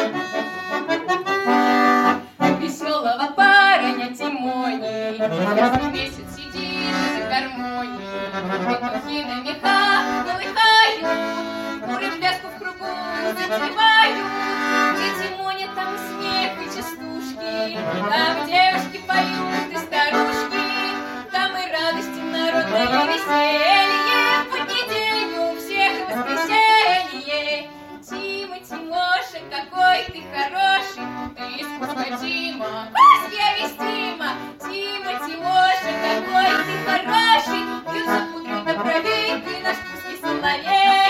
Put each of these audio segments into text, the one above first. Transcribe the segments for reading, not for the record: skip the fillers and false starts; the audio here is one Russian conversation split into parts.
Веселого парня Тимони каждый месяц сидит за гармонией. Петухи на мехах колыхают, куры пляску в кругу затевают. Где Тимоня, там смех и частушки, там девушки поют и старушки, там и радости народное веселье. В будний день у всех воскресенье. Тима, Тимоша, какой ты хороший, ты искусство, Тима, я весь Тима. Тима, Тимоша, какой ты хороший, ты запудрил до бровей, ты наш русский соловей.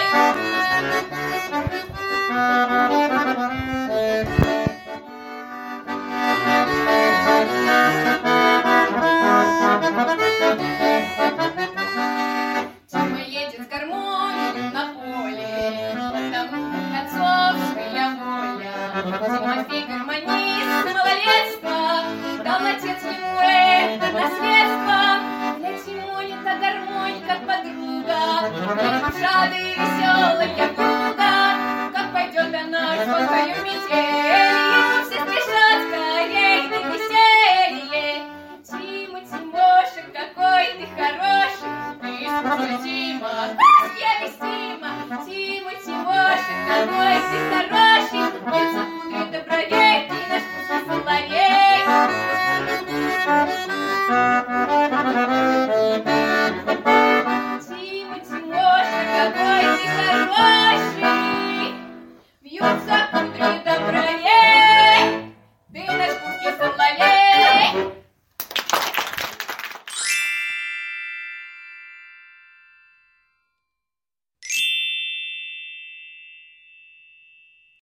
Тима едет с гармонией на поле, потому отцовская воля. Тимофей гармонист малолетства, дал отец ему это наследство. Для Тимони та гармонь как подруга, и душа и веселая пруга. Как пойдет она в свою метель, все спешат скорей на веселье. Тима, Тимоша, какой ты хороший, ты искусство, Тима, я весь Тима. Тима, Тимоша, какой ты